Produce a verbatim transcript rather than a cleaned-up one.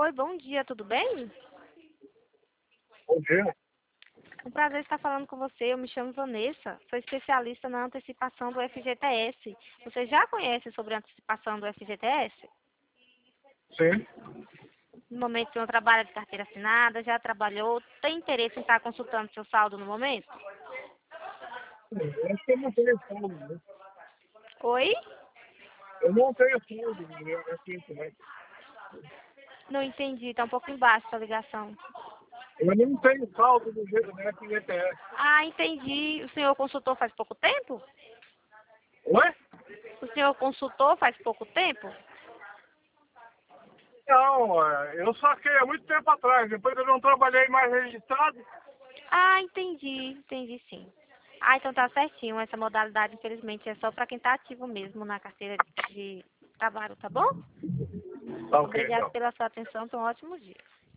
Oi, bom dia, tudo bem? Bom dia. Um prazer estar falando com você. Eu me chamo Vanessa, sou especialista na antecipação do F G T S. Você já conhece sobre a antecipação do F G T S? Sim. No momento você não trabalha de carteira assinada, já trabalhou, tem interesse em estar consultando seu saldo no momento? Eu acho que eu não tenho saldo, né? Oi? Eu não tenho saldo né, aqui também. Não entendi, está um pouco embaixo a ligação. Eu não tenho saldo do jeito da F G T S. Ah, entendi. O senhor consultou faz pouco tempo? Ué? O senhor consultou faz pouco tempo? Não, é, eu saquei há muito tempo atrás. Depois eu não trabalhei mais registrado. Ah, entendi, entendi sim. Ah, então tá certinho. Essa modalidade, infelizmente, é só para quem tá ativo mesmo na carteira de trabalho, tá bom? Tá ok, Obrigada então. pela sua atenção. Tenha um ótimo dia.